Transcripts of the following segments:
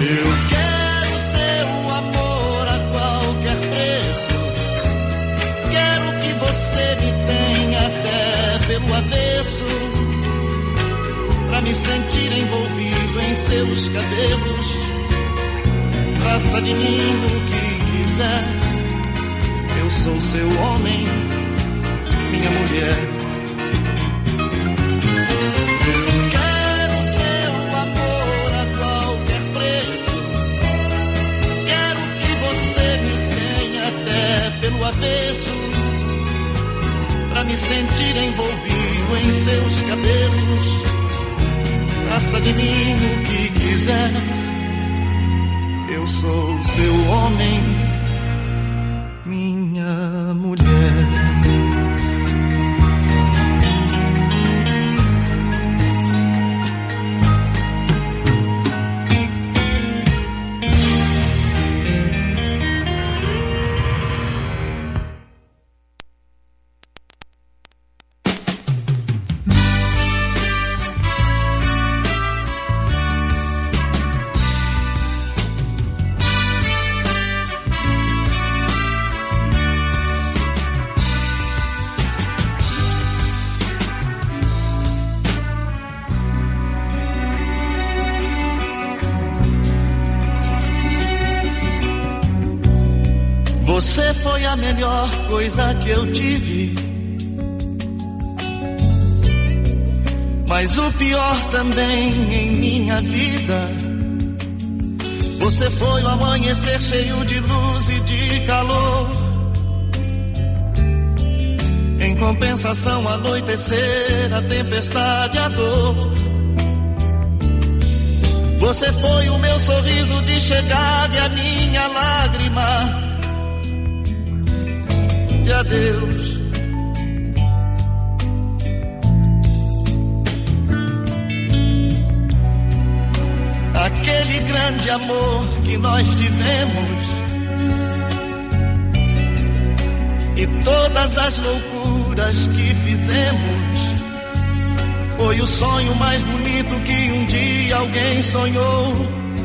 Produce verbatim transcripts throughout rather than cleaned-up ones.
Eu quero seu amor a qualquer preço. Quero que você me tenha até pelo avesso, pra me sentir envolvido em seus cabelos. Faça de mim o que quiser. Eu sou seu homem, minha mulher. Pelo avesso, pra me sentir envolvido em seus cabelos. Faça de mim o que quiser. Eu sou seu homem, minha mulher. Você foi a melhor coisa que eu tive, mas o pior também em minha vida. Você foi o amanhecer cheio de luz e de calor. Em compensação, anoitecer, a tempestade, a dor. Você foi o meu sorriso de chegada e a minha lágrima de adeus. Aquele grande amor que nós tivemos e todas as loucuras que fizemos foi o sonho mais bonito que um dia alguém sonhou.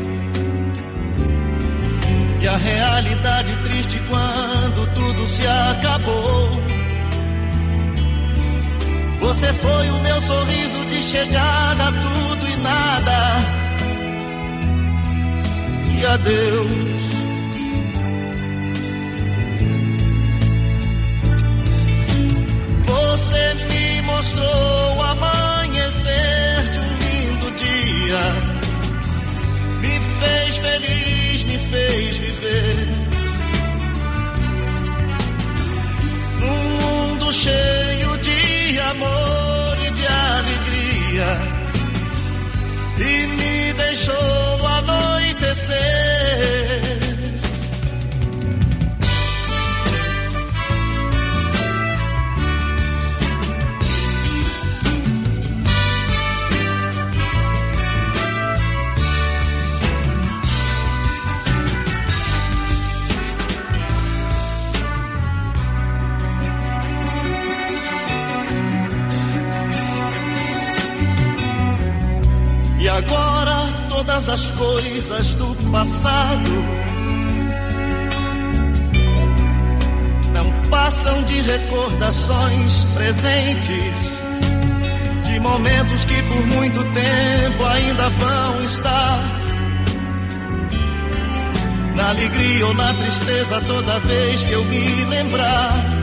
E a realidade triste quando tudo se acabou. Você foi o meu sorriso de chegada, tudo e nada. E adeus. Você me mostrou o amanhecer de um lindo dia. Me fez feliz, me fez viver num mundo cheio de amor e de alegria, e me deixou anoitecer. Agora todas as coisas do passado não passam de recordações presentes, de momentos que por muito tempo ainda vão estar na alegria ou na tristeza toda vez que eu me lembrar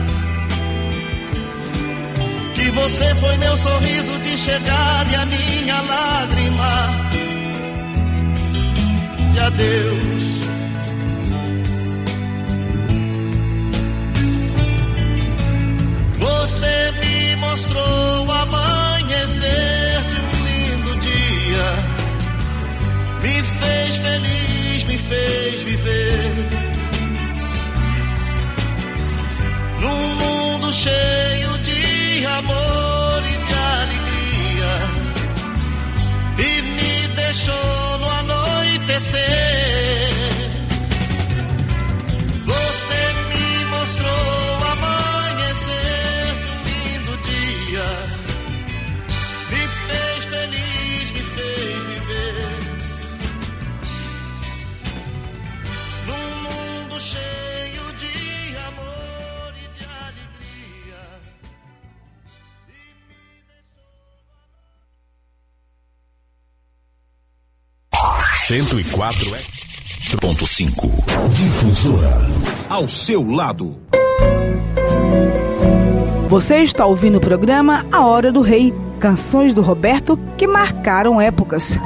que você foi meu sorriso de chegada e a minha lágrima de adeus. Você me mostrou o amanhecer de um lindo dia, me fez feliz, me fez viver num mundo cheio de amor e de alegria, e me deixou no anoitecer. Você me mostrou o amanhecer de um lindo dia, me fez feliz, me fez viver cento e quatro ponto cinco. Difusora, ao seu lado. Você está ouvindo o programa A Hora do Rei, canções do Roberto que marcaram épocas.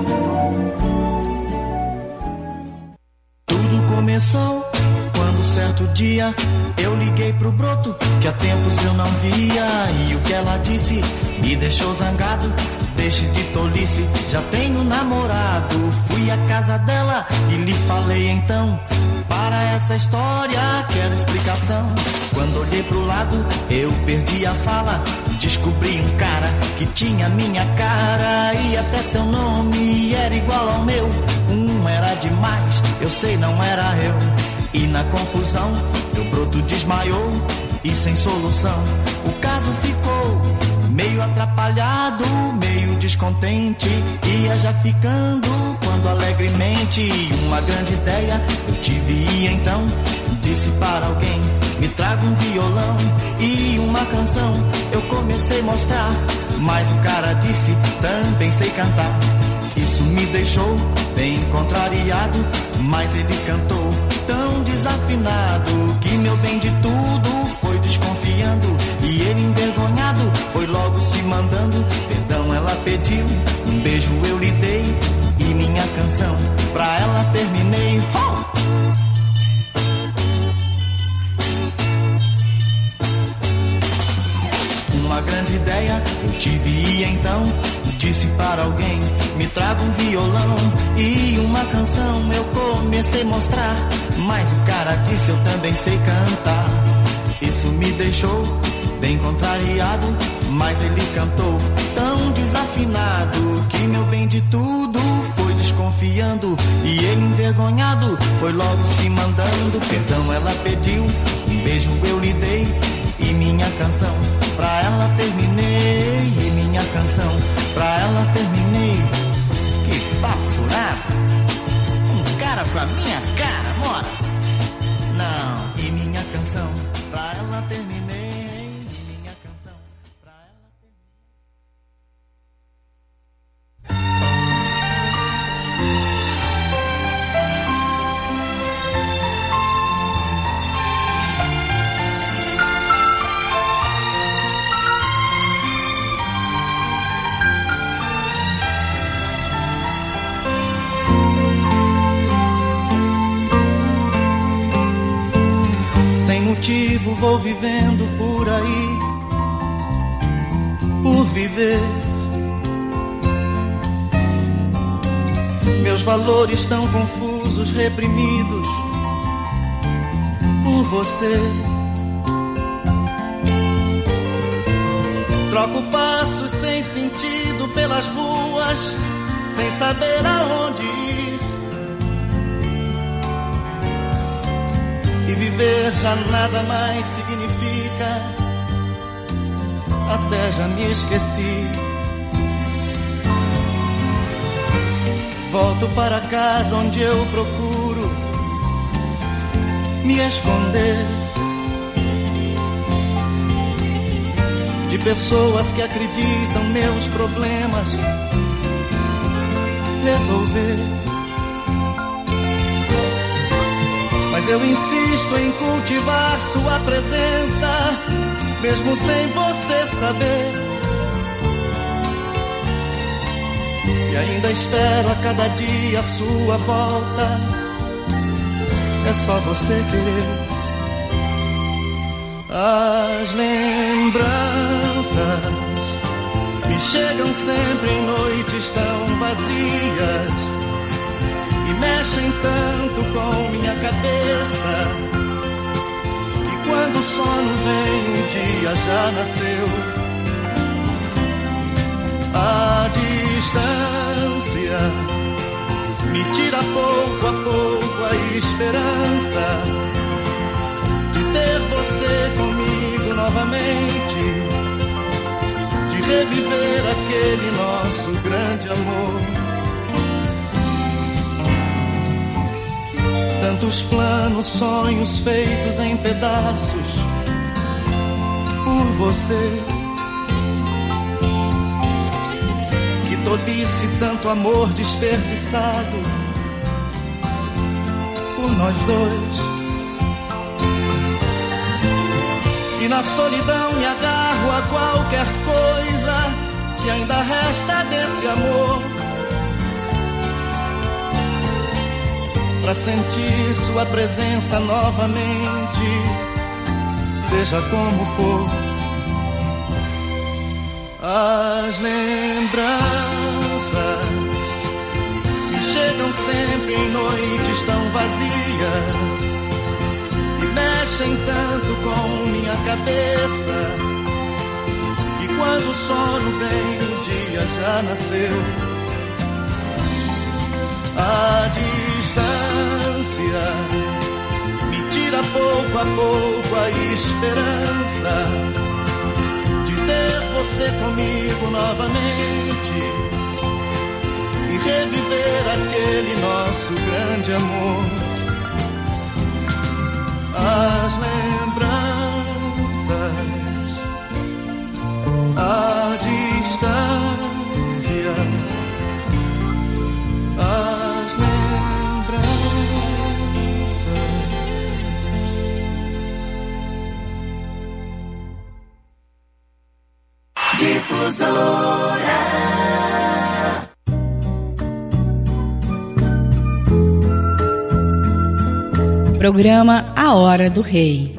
Tudo começou quando certo dia eu liguei pro broto, que há tempos eu não via, e o que ela disse me deixou zangado. Deixe de tolice, já tenho namorado. Fui à casa dela e lhe falei então: para essa história quero explicação. Quando olhei pro lado eu perdi a fala. Descobri um cara que tinha minha cara e até seu nome era igual ao meu. Um era demais, eu sei, não era eu. E na confusão meu broto desmaiou e sem solução o caso ficou meio atrapalhado, meio descontente. Ia já ficando quando alegremente uma grande ideia eu tive e então disse para alguém: me traga um violão e uma canção. Eu comecei a mostrar, mas o cara disse: também sei cantar. Isso me deixou bem contrariado, mas ele cantou tão desafinado que meu bem de tudo foi desconfiando. E ele envergonhado foi logo se mandando. Perdão ela pediu, um beijo eu lhe dei e minha canção pra ela terminei. Oh! Uma grande ideia eu tive e então disse para alguém: me traga um violão e uma canção. Eu comecei a mostrar, mas o cara disse: eu também sei cantar. Isso me deixou bem contrariado, mas ele cantou tão desafinado que meu bem de tudo foi desconfiando. E ele envergonhado foi logo se mandando. Perdão ela pediu, um beijo eu lhe dei e minha canção pra ela terminei. E minha canção pra ela terminei. Que papo furado, um cara com a minha cara, mora. Não, e minha canção pra ela terminei. E minha canção pra ela motivo vou vivendo por aí, por viver. Meus valores tão confusos, reprimidos por você. Troco passos sem sentido pelas ruas, sem saber aonde ir. E viver já nada mais significa, até já me esqueci. Volto para casa onde eu procuro me esconder de pessoas que acreditam meus problemas resolver. Mas eu insisto em cultivar sua presença, mesmo sem você saber. E ainda espero a cada dia a sua volta. É só você querer. As lembranças que chegam sempre em noites tão vazias e mexem tanto com minha cabeça, que quando o sono vem o dia já nasceu. A distância me tira pouco a pouco a esperança de ter você comigo novamente, de reviver aquele nosso grande amor. Tantos planos, sonhos feitos em pedaços por você. Que tolice, tanto amor desperdiçado nós dois. E na solidão me agarro a qualquer coisa que ainda resta desse amor, pra sentir sua presença novamente, seja como for. As lembranças me chegam sempre em noites tão vazias e mexem tanto com minha cabeça, que quando o sono vem o dia já nasceu. A distância me tira pouco a pouco a esperança de ter você comigo novamente e reviver aquele nosso grande amor. As lembranças, a distância, as lembranças. Difusora. Programa A Hora do Rei.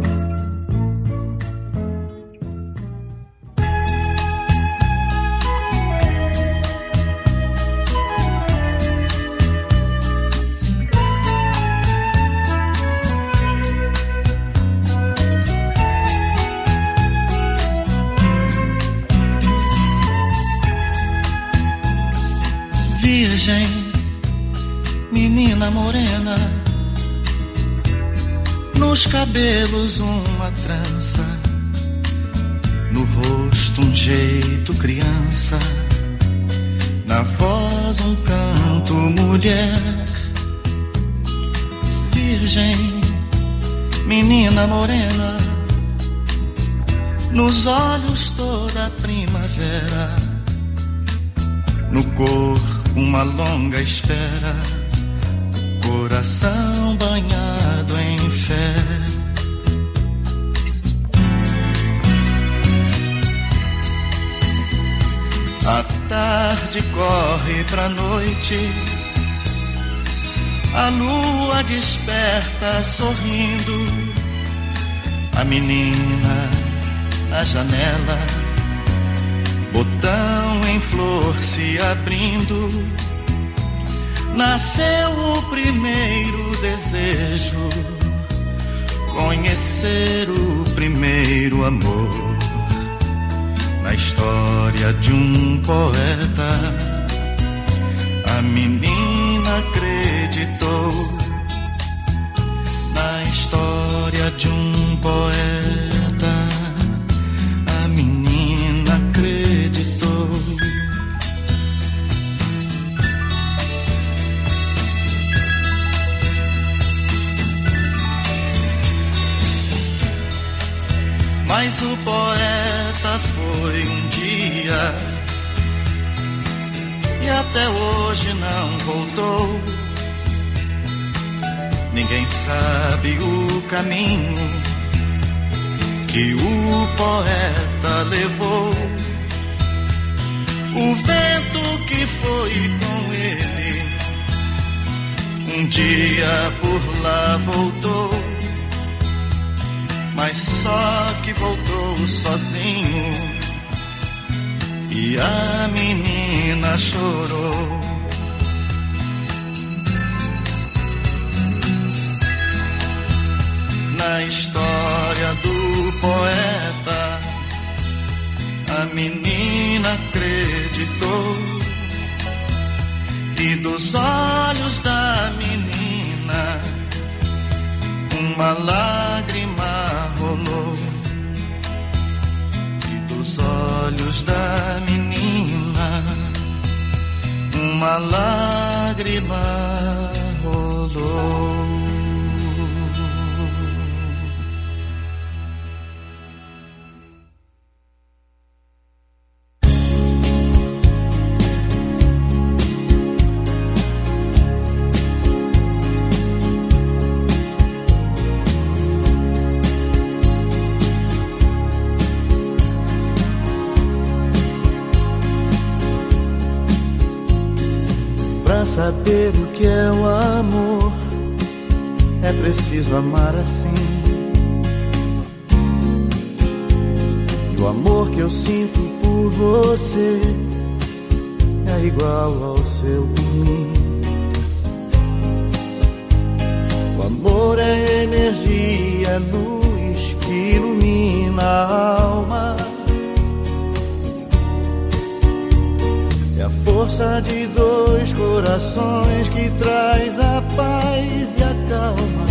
Virgem, menina morena, nos cabelos uma trança, no rosto um jeito criança, na voz um canto mulher. Virgem, menina morena, nos olhos toda a primavera, no corpo uma longa espera, coração banhado em fé. A tarde corre pra noite, a lua desperta sorrindo, a menina na janela, botão em flor se abrindo. Nasceu o primeiro desejo, conhecer o primeiro amor. Na história de um poeta, a menina acreditou. Na história de um poeta, a menina acreditou. Mas o poeta foi um dia e até hoje não voltou. Ninguém sabe o caminho que o poeta levou. O vento que foi com ele um dia por lá voltou, mas só que voltou sozinho e a menina chorou. Na história do poeta, a menina acreditou, e dos olhos da menina uma lágrima rolou. E dos olhos da menina uma lágrima rolou. saber o que é o amor, é preciso amar assim. E o amor que eu sinto por você é igual ao seu por mim. O amor é energia, luz que ilumina a alma. É a força de dois corações que traz a paz e a calma.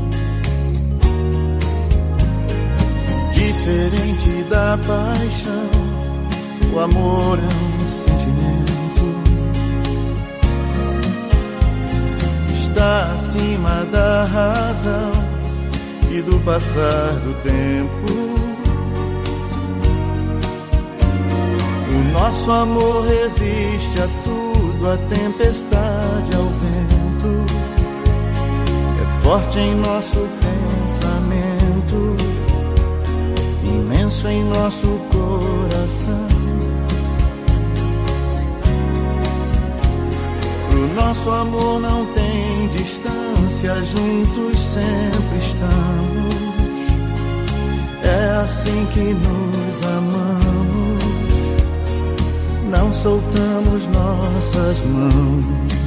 Diferente da paixão, o amor é um sentimento. Está acima da razão e do passar do tempo. O nosso amor resiste a tudo, a tempestade, ao vento. É forte em nosso pensamento, imenso em nosso coração. Pro nosso amor não tem distância, juntos sempre estamos. É assim que nos amamos, não soltamos nossas mãos.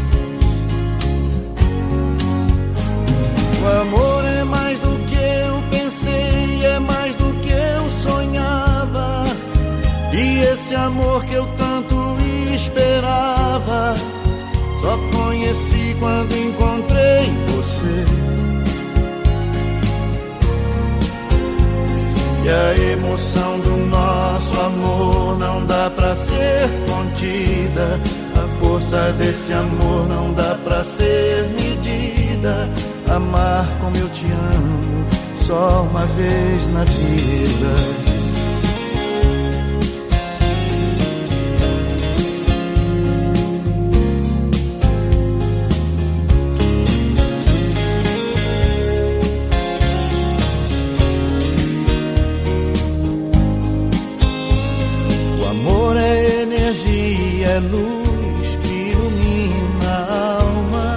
O amor é mais do que eu pensei, é mais do que eu sonhava. E esse amor que eu tanto esperava, só conheci quando encontrei você. E a emoção do nosso amor não dá pra ser contida. A força desse amor não dá pra ser medida. Amar como eu te amo, só uma vez na vida. É luz que ilumina a alma.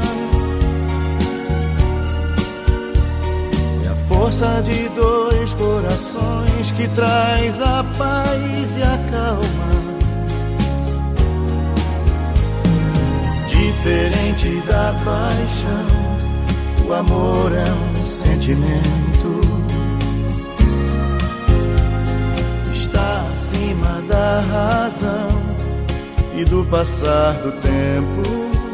É a força de dois corações que traz a paz e a calma. Diferente da paixão, o amor é um sentimento. Está acima da razão e do passar do tempo.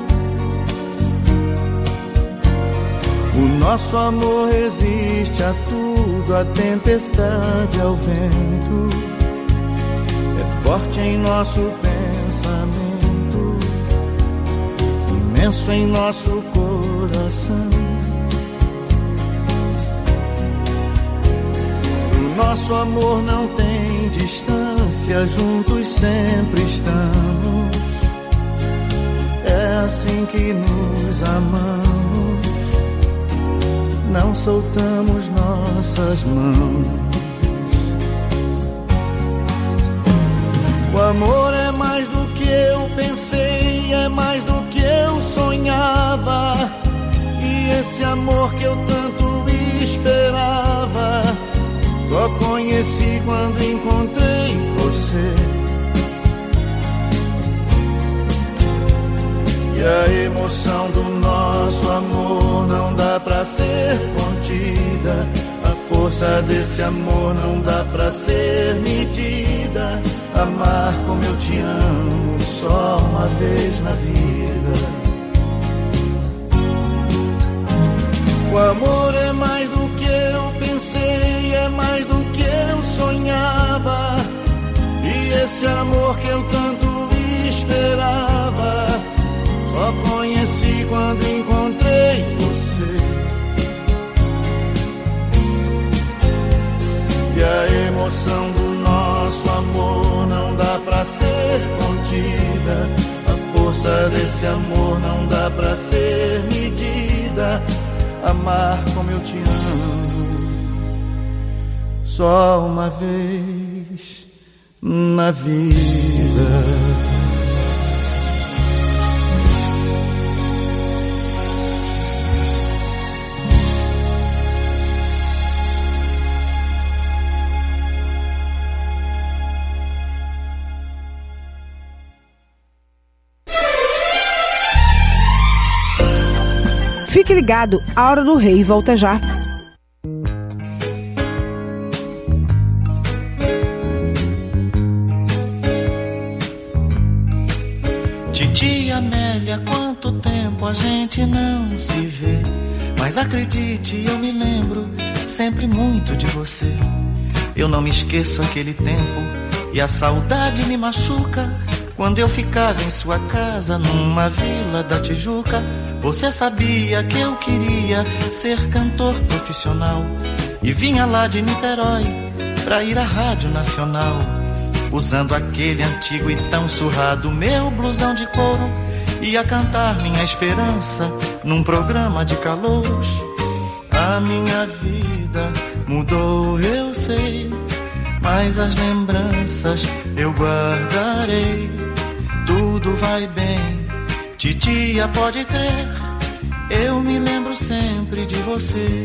O nosso amor resiste a tudo, a tempestade, ao vento. É forte em nosso pensamento, imenso em nosso coração. O nosso amor não tem distância, juntos sempre estamos. É assim que nos amamos, não soltamos nossas mãos. O amor é mais do que eu pensei, é mais do que eu sonhava. E esse amor que eu tanto esperava, só conheci quando encontrei você. E a emoção do nosso amor não dá pra ser contida. A força desse amor não dá pra ser medida. Amar como eu te amo, só uma vez na vida. O amor é mais do que eu pensei, é mais do que eu sonhava. E esse amor que eu tanto esperava, só conheci quando encontrei você. E a emoção do nosso amor não dá pra ser contida. A força desse amor não dá pra ser medida. Amar como eu te amo, só uma vez na vida. Fique ligado, a Hora do Rei volta já. Titia Amélia, quanto tempo a gente não se vê. Mas acredite, eu me lembro sempre muito de você. Eu não me esqueço aquele tempo e a saudade me machuca. Quando eu ficava em sua casa, numa vila da Tijuca. Você sabia que eu queria ser cantor profissional e vinha lá de Niterói pra ir à Rádio Nacional, usando aquele antigo e tão surrado meu blusão de couro. Ia cantar minha esperança num programa de calouros. A minha vida mudou, eu sei, mas as lembranças eu guardarei. Tudo vai bem, titia, pode crer, eu me lembro sempre de você.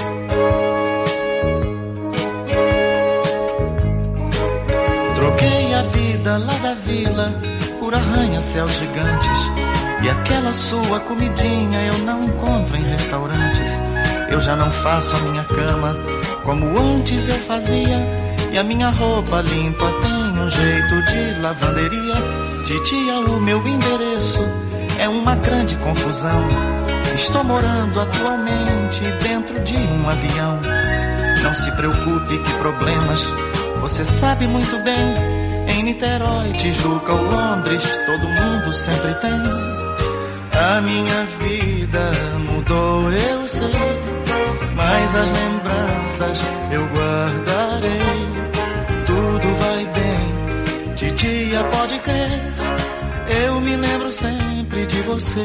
Troquei a vida lá da vila por arranha-céus gigantes, e aquela sua comidinha eu não encontro em restaurantes. Eu já não faço a minha cama como antes eu fazia, e a minha roupa limpa tem um jeito de lavanderia. Titia, o meu endereço é uma grande confusão. Estou morando atualmente dentro de um avião. Não se preocupe, que problemas você sabe muito bem. Em Niterói, Tijuca ou Londres, todo mundo sempre tem. A minha vida mudou, eu sei, mas as lembranças eu guardarei. Tudo vai bem, titia, pode crer, eu me lembro sempre de você.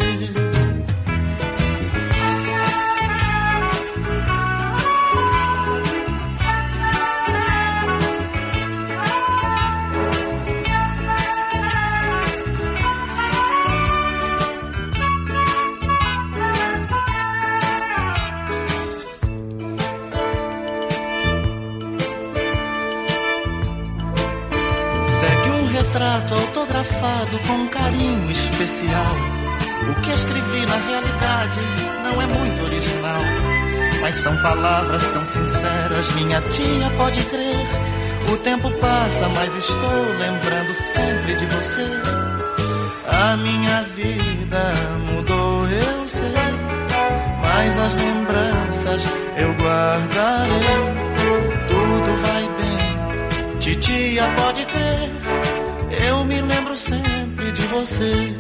Retrato autografado com carinho especial. O que escrevi na realidade não é muito original, mas são palavras tão sinceras, minha tia, pode crer. O tempo passa, mas estou lembrando sempre de você. A minha vida mudou, eu sei, mas as lembranças eu guardarei. Tudo vai bem, titia, pode crer, eu me lembro sempre de você.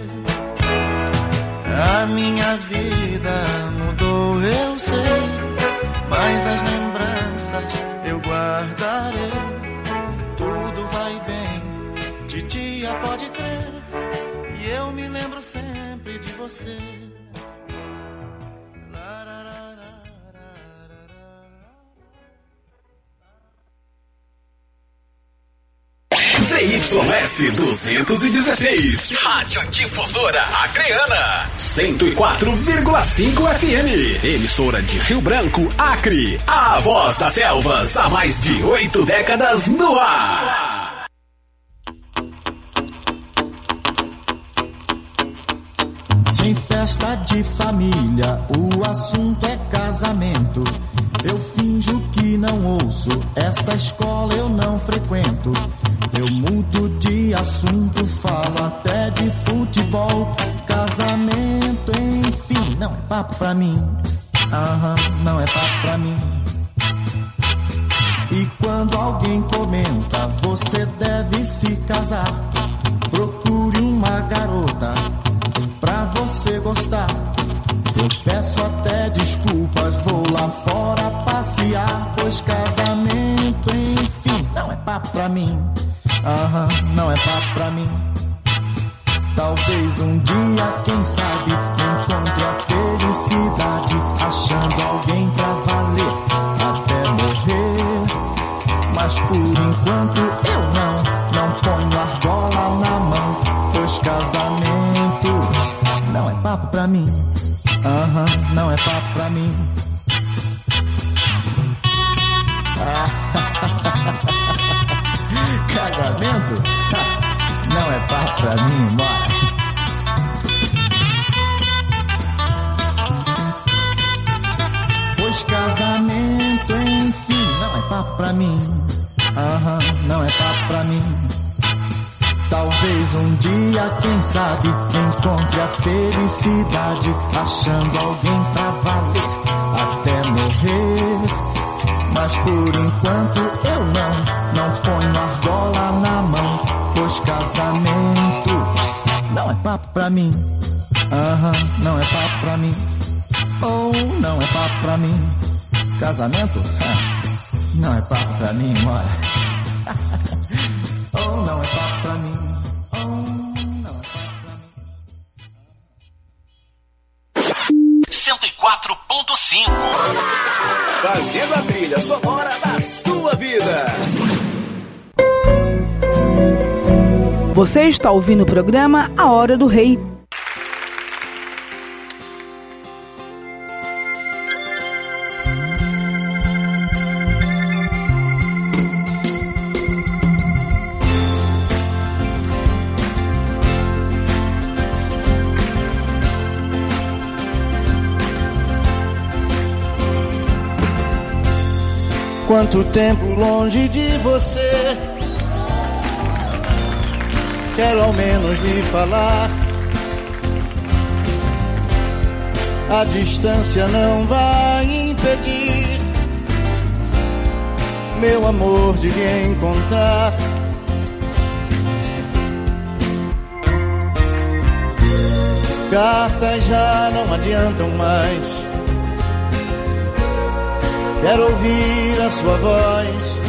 A minha vida mudou, eu sei, mas as lembranças eu guardarei. Tudo vai bem, titia, pode crer, e eu me lembro sempre de você. Z Y S duzentos e dezesseis, Rádio Difusora Acreana, cento e quatro vírgula cinco F M, emissora de Rio Branco, Acre, a voz das selvas há mais de oito décadas no ar. Sem festa de família, o assunto é casamento. Eu finjo que não ouço, essa escola eu não frequento. Eu mudo de assunto, falo até de futebol, casamento, enfim, não é papo pra mim. Aham, não é papo pra mim. E quando alguém comenta, você deve se casar, procure uma garota pra você gostar. Eu peço até desculpas, vou lá fora passear, pois casamento, enfim, não é papo pra mim. Aham, não é papo pra mim. Talvez um dia, quem sabe, encontre a felicidade, achando alguém pra valer até morrer. Mas por enquanto eu não, não ponho argola na mão, pois casamento não é papo pra mim. Aham, não é papo pra mim. Casamento? Não é papo pra mim, bora. pra mim. Aham, não é papo pra mim. Talvez um dia, quem sabe, encontre a felicidade achando alguém pra valer até morrer. Mas por enquanto eu não, não ponho argola na mão, pois casamento não é papo pra mim. Aham, não é papo pra mim. Oh, não é papo pra mim. Casamento? Ah, não é papo pra mim, mora. Oh, não é papo pra mim. Oh, não é papo pra mim. cento e quatro ponto cinco. Fazendo a trilha sonora da sua vida. Você está ouvindo o programa A Hora do Rei. Quanto tempo longe de você, quero ao menos lhe falar. A distância não vai impedir meu amor de lhe encontrar. Cartas já não adiantam mais, quero ouvir a sua voz.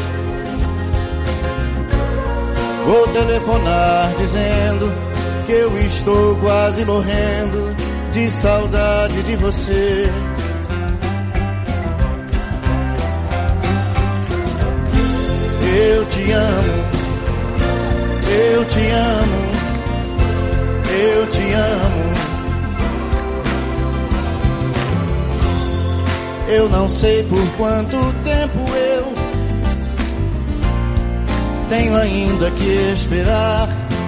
Vou telefonar dizendo que eu estou quase morrendo de saudade de você. Eu te amo, eu te amo, eu te amo. Eu não sei por quanto tempo eu tenho ainda que esperar.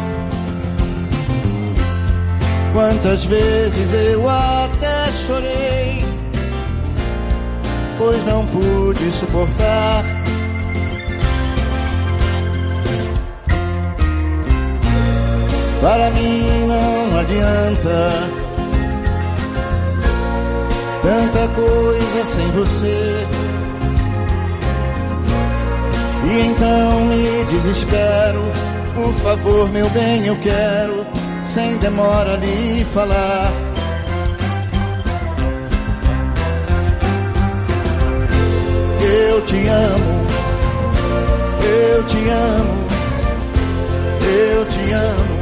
Quantas vezes eu até chorei, pois não pude suportar. Para mim não adianta tanta coisa sem você. E então me desespero. Por favor, meu bem, eu quero sem demora lhe falar. Eu te amo, eu te amo, eu te amo.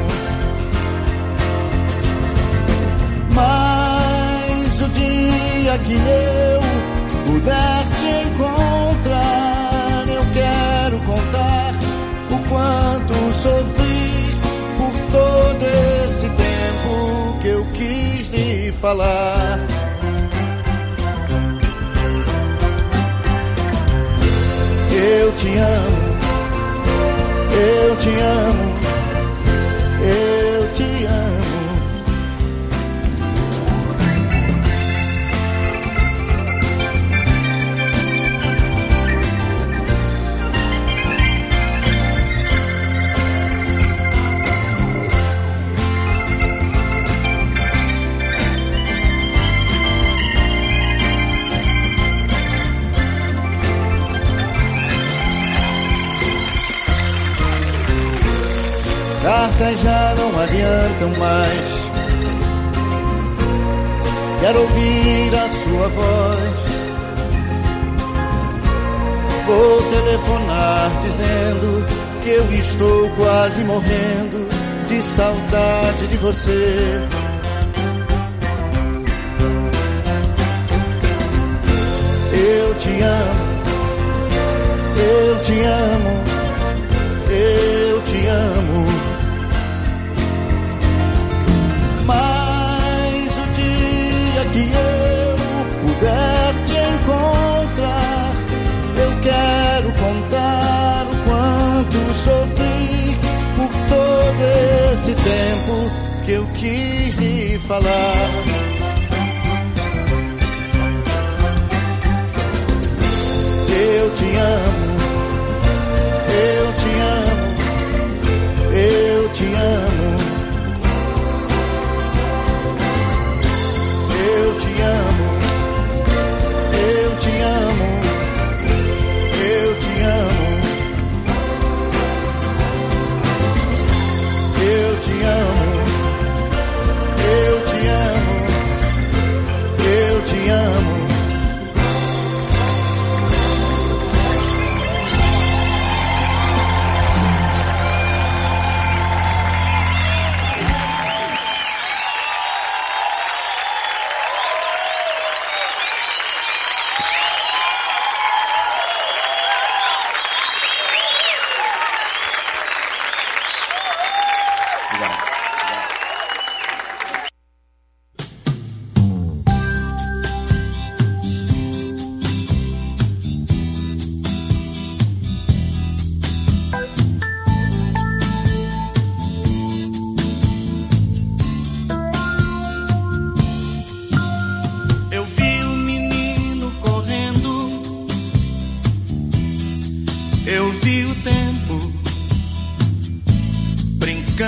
Mas o dia que eu puder te encontrar, eu quero contar o quanto sofri por todo esse tempo que eu quis lhe falar. Eu te amo, eu te amo, eu te amo. Cartas já não adiantam mais, quero ouvir a sua voz. Vou telefonar dizendo que eu estou quase morrendo de saudade de você. Eu te amo, eu te amo, eu te amo. Mas o dia que eu puder te encontrar, eu quero contar o quanto sofri por todo esse tempo que eu quis lhe falar. Eu te amo,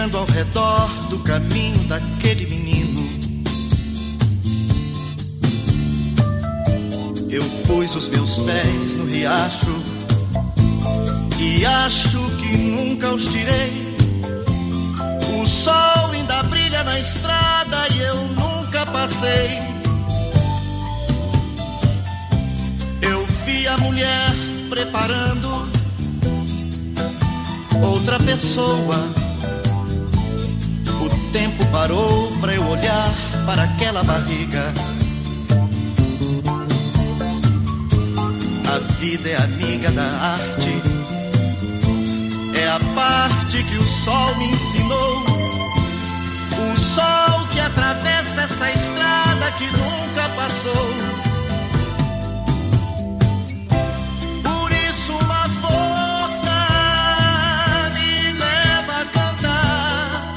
Chegando ao redor do caminho daquele menino, eu pus os meus pés no riacho e acho que nunca os tirei. O sol ainda brilha na estrada e eu nunca passei. Eu vi a mulher preparando outra pessoa. O tempo parou pra eu olhar para aquela barriga. A vida é amiga da arte, é a parte que o sol me ensinou. O sol que atravessa essa estrada que nunca passou. Por isso uma força me leva a cantar.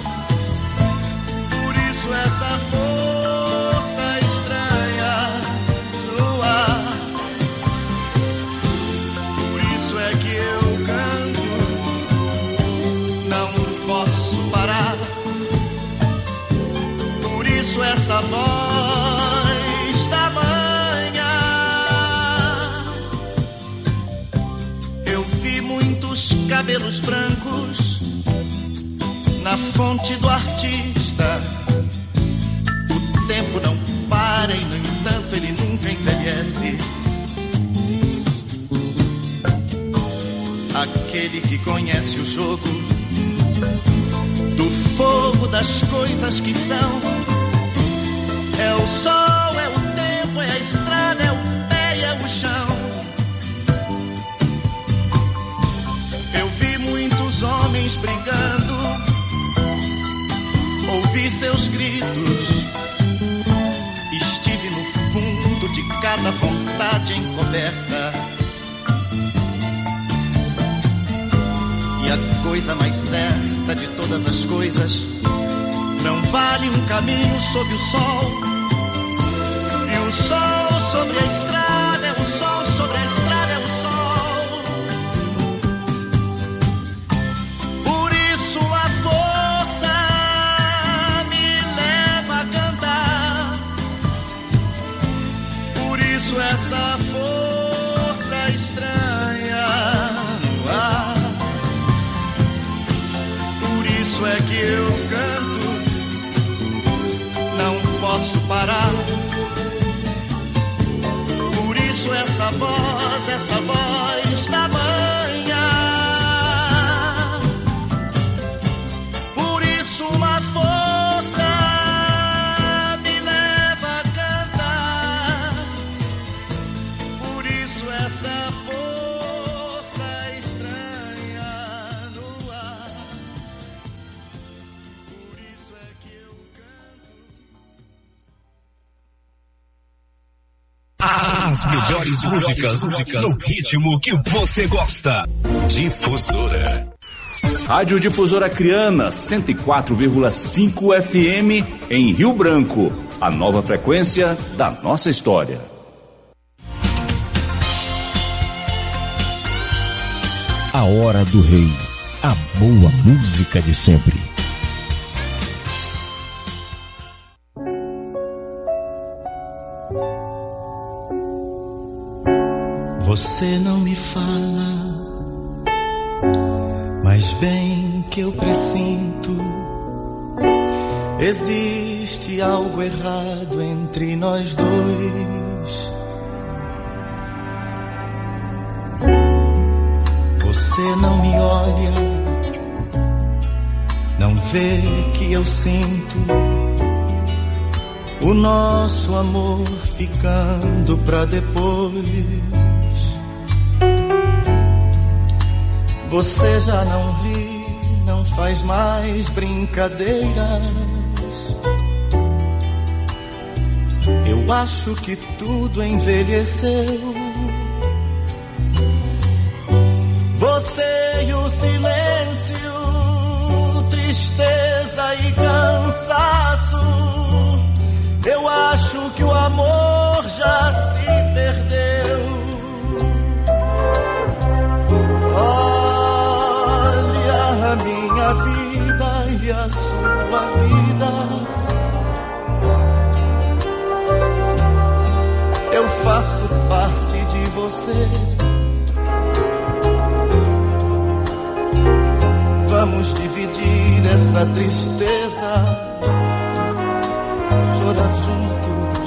Por isso essa força estranha no ar. Por isso é que eu canto, não posso parar. Por isso essa voz tamanha. Eu vi muitos cabelos brancos na fonte do artista. O tempo não para e, no entanto, ele nunca envelhece. Aquele que conhece o jogo do fogo das coisas que são. É o sol, é o tempo, é a estrada, é o pé e é o chão. Eu vi muitos homens brigando, ouvi seus gritos, estive no fundo de cada vontade encoberta. E a coisa mais certa de todas as coisas, não vale um caminho sob o sol. E o sol sobre a estrada é o sol, sobre a estrada é o sol. Por isso a força me leva a cantar. Por isso essa força estranha no ar. Por isso é que eu canto, não posso parar. Por isso essa voz, essa voz tamanha. Por isso uma força me leva a cantar. Por isso essa força estranha no ar. Por isso é que eu canto. As melhores músicas, músicas no ritmo que você gosta. Difusora. Rádio Difusora Acreana, cento e quatro vírgula cinco F M em Rio Branco. A nova frequência da nossa história. A Hora do Rei. A boa música de sempre. Você não me fala, mas bem que eu presinto, existe algo errado entre nós dois. Você não me olha, não vê que eu sinto o nosso amor ficando pra depois. Você já não ri, não faz mais brincadeiras. Eu acho que tudo envelheceu. Você e o silêncio, tristeza e cansaço. Eu acho que o amor já se perdeu. Olha a minha vida, e a sua vida. Eu faço parte de você. Vamos dividir essa tristeza, chorar juntos,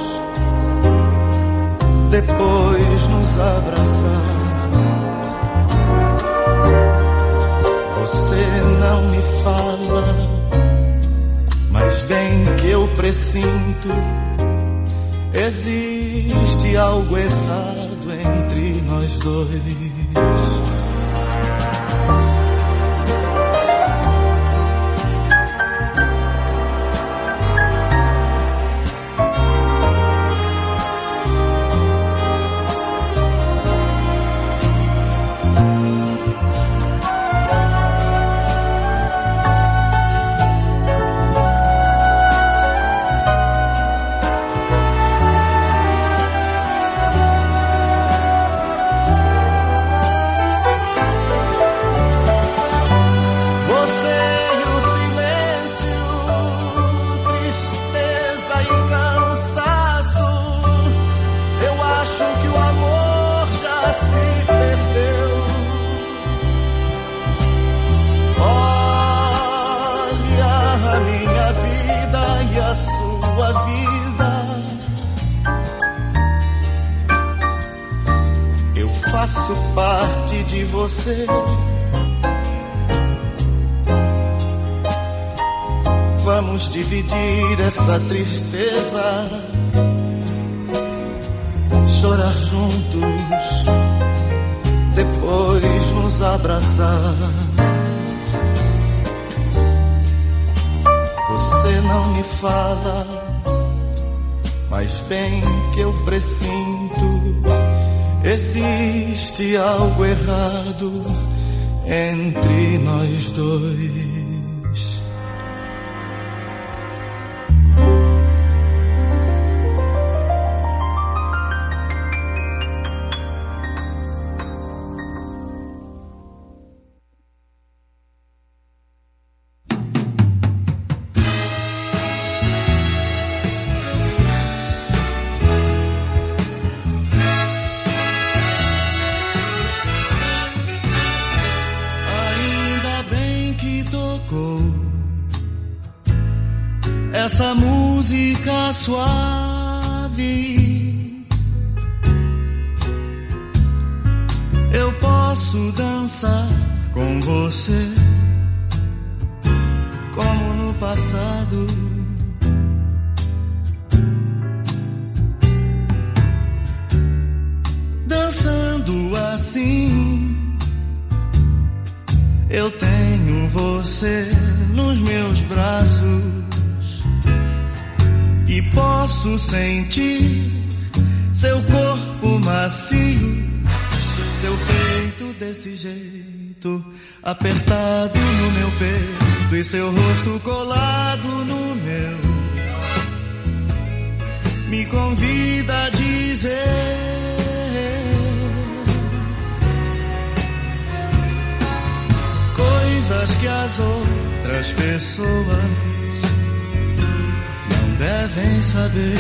depois nos abraçar. Você não me fala, mas bem que eu presinto, existe algo errado entre nós dois. Faço parte de você. Vamos dividir essa tristeza, chorar juntos, depois nos abraçar. Você não me fala, mas bem que eu presinto, existe algo errado entre nós dois. Essa música suave, eu posso dançar com você como no passado. Dançando assim, eu tenho você nos meus braços. E posso sentir seu corpo macio, seu peito desse jeito, apertado no meu peito, e seu rosto colado no meu, me convida a dizer coisas que as outras pessoas devem saber.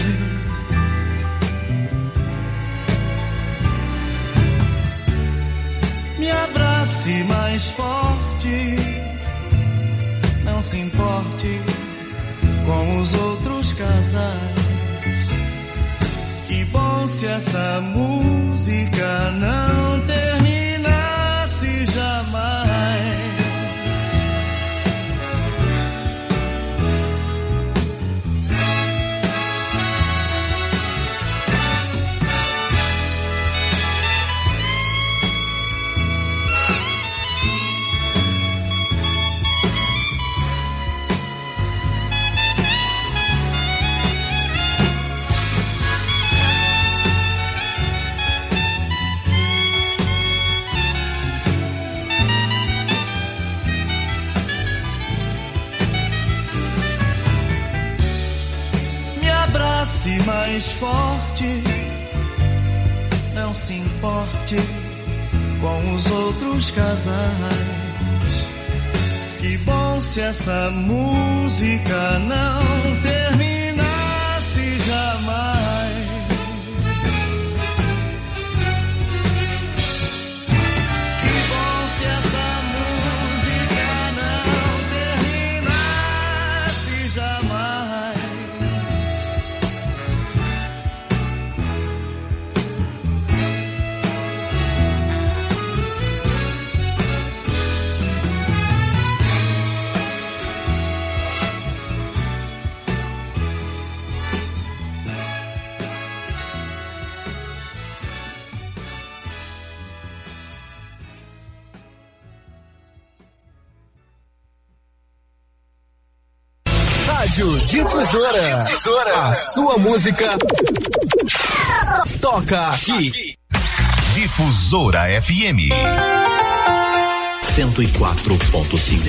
Me abrace mais forte, não se importe com os outros casais. Que bom se essa música não terminasse jamais. Mais forte, não se importe com os outros casais. que bom se essa música não terminasse jamais. Que bom se essa música não terminasse jamais. Rádio Difusora. Difusora. A sua música toca aqui. Difusora F M cento e quatro ponto cinco.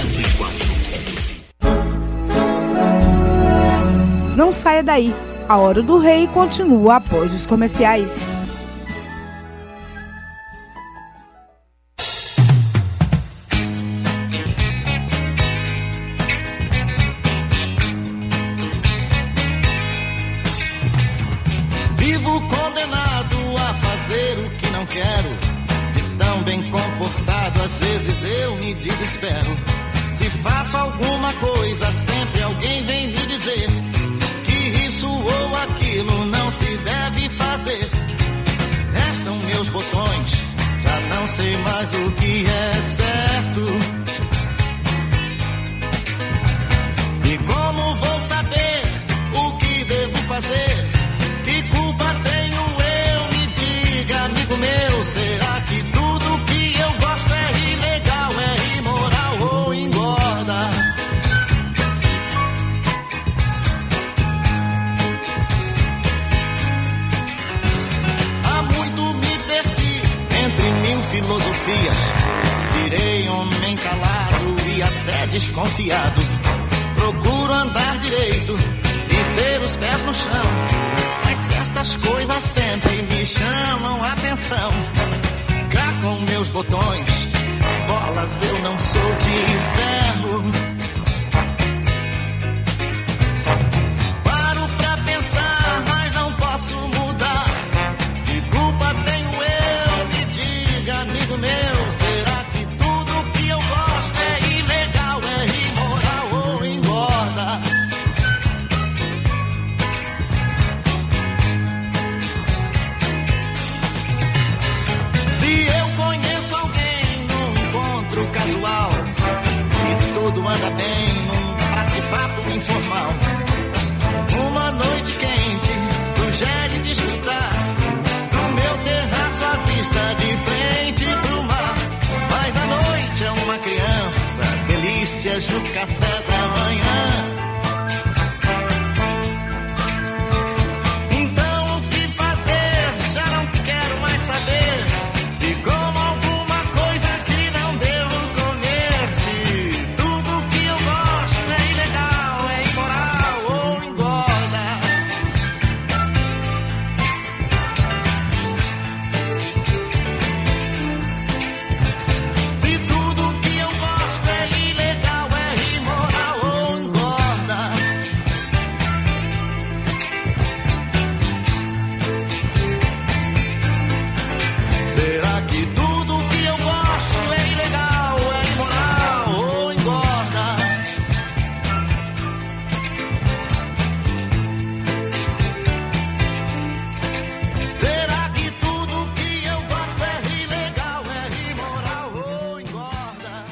Não saia daí. A Hora do Rei continua após os comerciais. Vivo condenado a fazer o que não quero. E tão bem comportado, às vezes eu me desespero. Se faço alguma coisa, sempre alguém vem me dizer que isso ou aquilo não se deve fazer. Restam meus botões, já não sei mais o que é certo. E como vou saber o que devo fazer? Que culpa tenho eu? Me diga, amigo meu, será que tudo que eu gosto é ilegal, é imoral ou engorda? Há muito me perdi entre mil filosofias. Virei homem calado e até desconfiado. Procuro andar direito e ter os pés no chão, mas certas coisas sempre me chamam a atenção. Cá com meus botões, bolas, eu não sou de ferro. Paro pra pensar, mas não posso mudar. Que culpa tenho eu? Me diga, amigo meu, será que tudo que eu gosto é ilegal, é imoral ou engorda? Se eu conheço alguém num encontro casual e tudo anda bem num bate-papo informal, uma noite quente sugere desfrutar do meu terraço à vista de frente pro mar. Mas a noite é uma criança, delícias no café da manhã. Então o que fazer? Já não quero mais saber. Se como alguma coisa que não devo comer. Se tudo que eu gosto é ilegal, é imoral ou engorda. Se tudo que eu gosto é ilegal, é imoral ou engorda. Será que tudo que eu gosto é ilegal, é imoral ou engorda? Será que tudo que eu gosto é ilegal, é imoral ou engorda?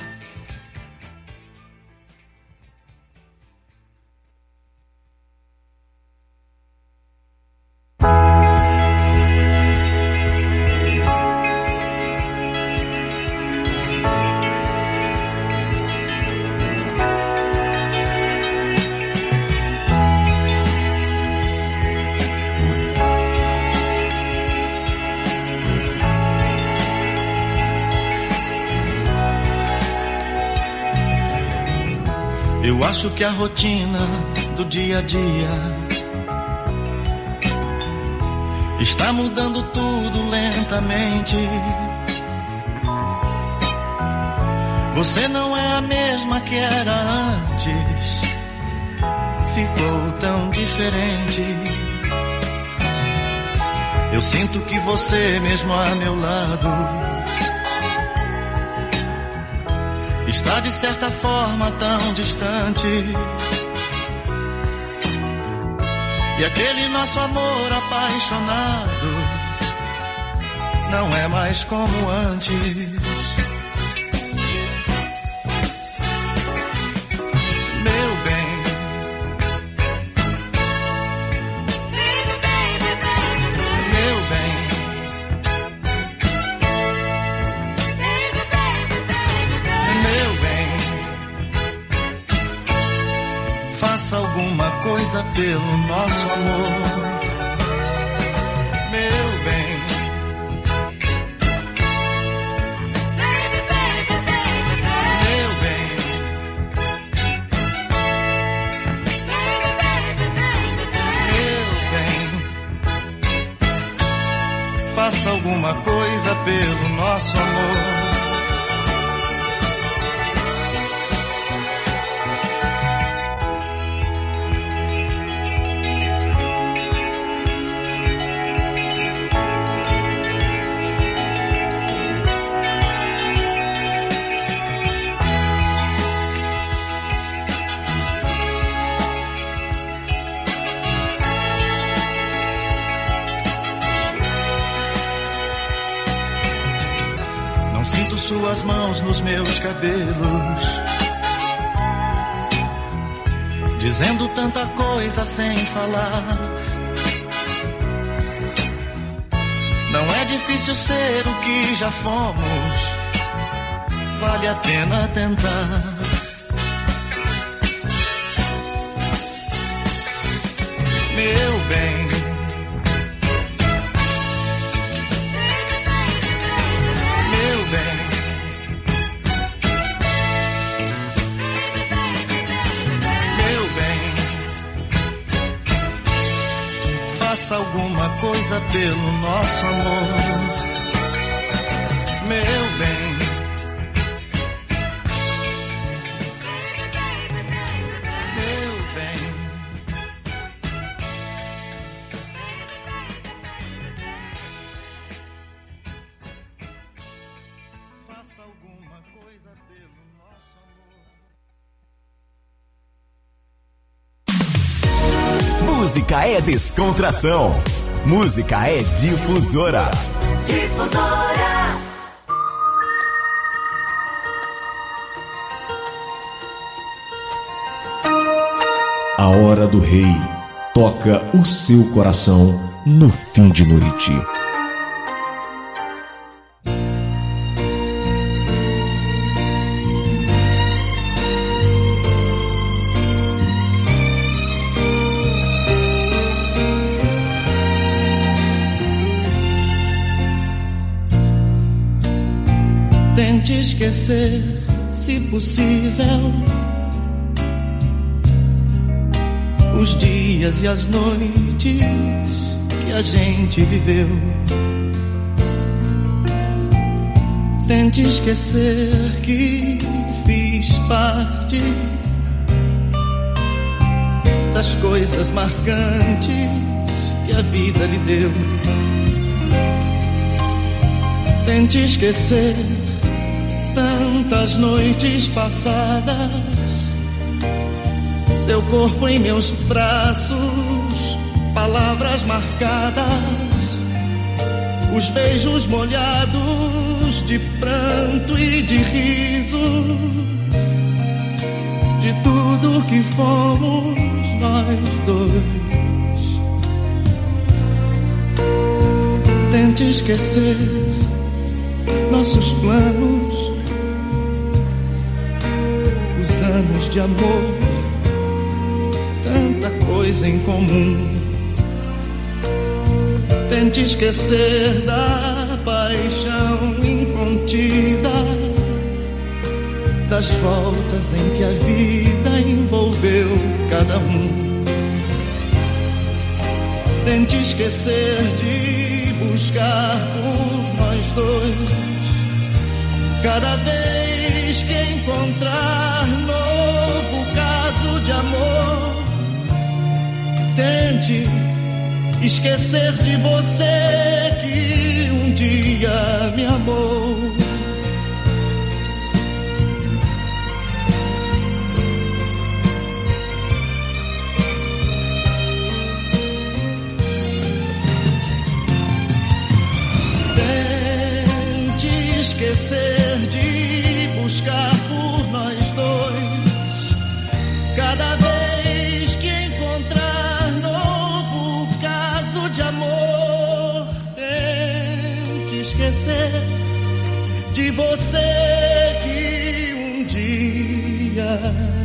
Eu acho que a rotina do dia a dia está mudando tudo lentamente. Você não é a mesma que era antes. Ficou tão diferente. Eu sinto que você mesmo a meu lado está de certa forma tão distante. E aquele nosso amor apaixonado não é mais como antes. Meu bem, meu bem, meu bem, faça alguma coisa pelo nosso amor. Meu bem, meu bem, meu bem, faça alguma coisa pelo nosso amor. Sinto suas mãos nos meus cabelos, dizendo tanta coisa sem falar. Não é difícil ser o que já fomos, vale a pena tentar. Meu bem, meu bem, meu bem, faça alguma coisa pelo nosso amor. Meu bem, meu bem, faça alguma coisa pelo nosso amor. Música é descontração. Música é difusora. Difusora. A Hora do Rei toca o seu coração no fim de noite. Tente esquecer, se possível, os dias e as noites que a gente viveu. Tente esquecer que fiz parte das coisas marcantes que a vida lhe deu. Tente esquecer tantas noites passadas, seu corpo em meus braços, palavras marcadas, os beijos molhados de pranto e de riso, de tudo que fomos nós dois. Tente esquecer nossos planos, os anos de amor, tanta coisa em comum. Tente esquecer da paixão incontida, das voltas em que a vida envolveu cada um. Tente esquecer de buscar por nós dois, cada vez vez que encontrar novo caso de amor, tente esquecer de você que um dia me amou. Tente esquecer de buscar por nós dois. Cada vez que encontrar novo caso de amor, tente esquecer de você que um dia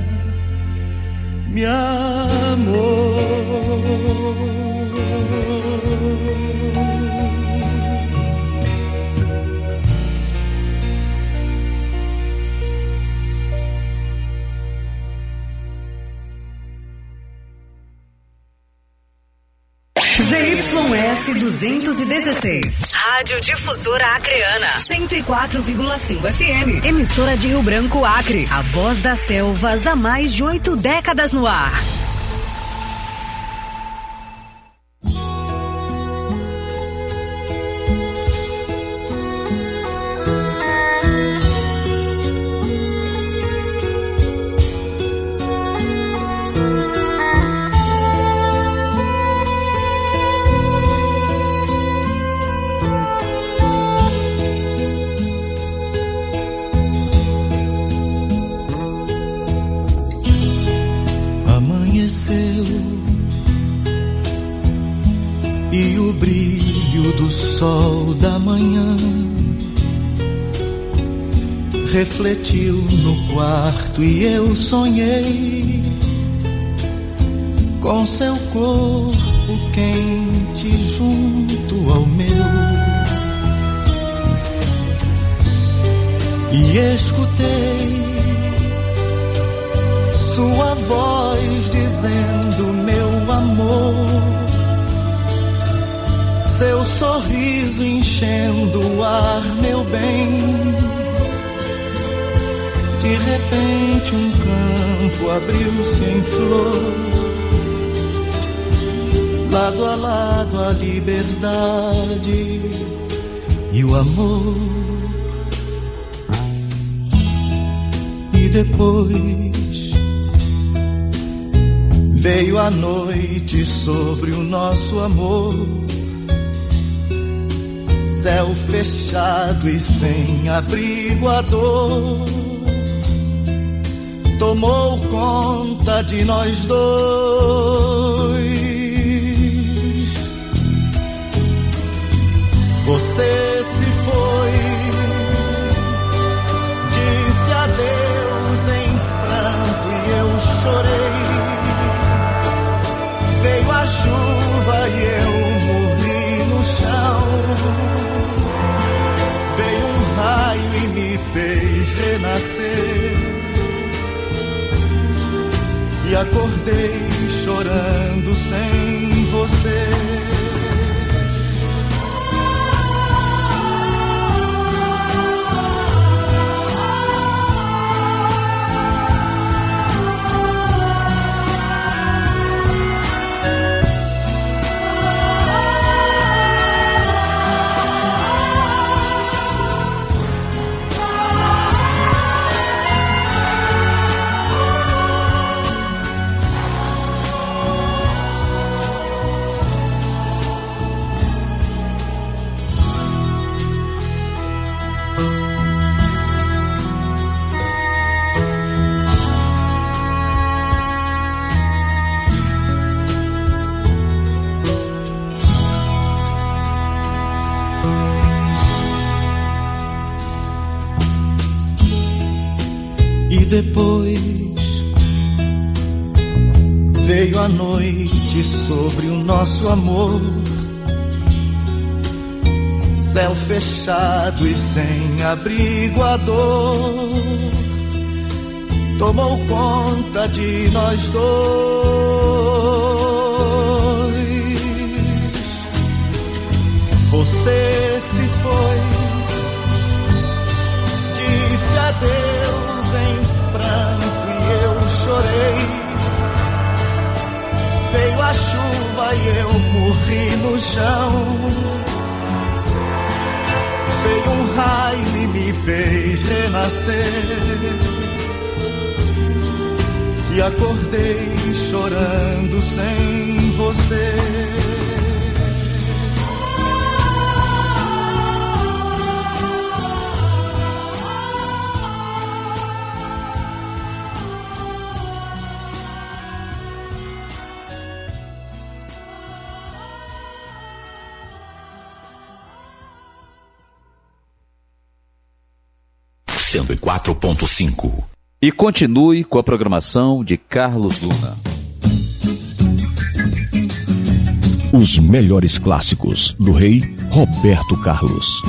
me amou. Z Y S duzentos e dezesseis, Rádio Difusora Acreana, cento e quatro vírgula cinco F M, emissora de Rio Branco, Acre, a voz das selvas há mais de oito décadas no ar. E o brilho do sol da manhã refletiu no quarto e eu sonhei com seu corpo quente junto ao meu, e escutei sua voz dizendo: meu amor, seu sorriso enchendo o ar, meu bem. De repente um campo abriu-se em flor, lado a lado a liberdade e o amor. E depois veio a noite sobre o nosso amor, céu fechado e sem abrigo, a dor tomou conta de nós dois. Você se foi, disse adeus em pranto e eu chorei. Veio a chuva e eu morri no chão. Veio um raio e me fez renascer. E acordei chorando sem você. Depois veio a noite sobre o nosso amor, céu fechado e sem abrigo, a dor tomou conta de nós dois. Você se foi, disse adeus e eu morri no chão. Veio um raio e me fez renascer. E acordei chorando sem você. cento e quatro ponto cinco. E continue com a programação de Carlos Luna. Os melhores clássicos do rei Roberto Carlos.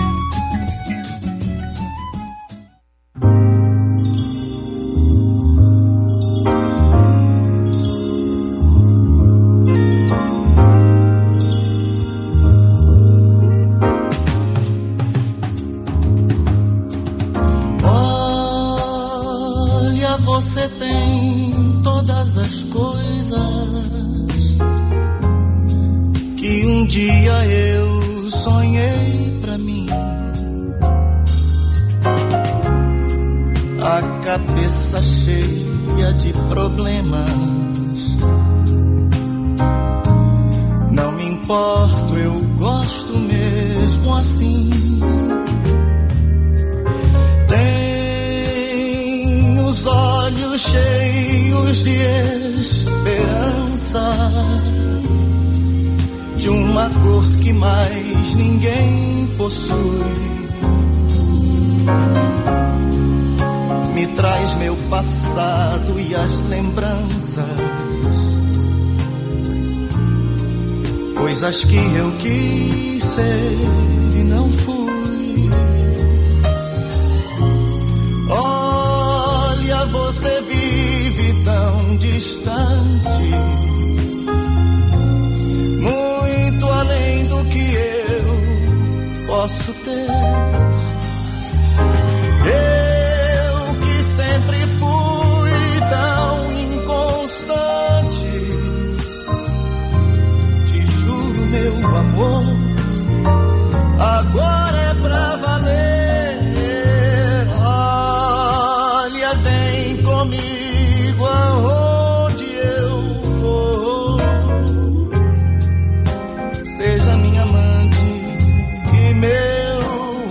Você tem todas as coisas que um dia eu sonhei pra mim. A cabeça cheia de problemas. Não me importo, eu gosto mesmo assim. Os olhos cheios de esperança, de uma cor que mais ninguém possui. Me traz meu passado e as lembranças, coisas que eu quis ser e não fui. Você vive tão distante, muito além do que eu posso ter.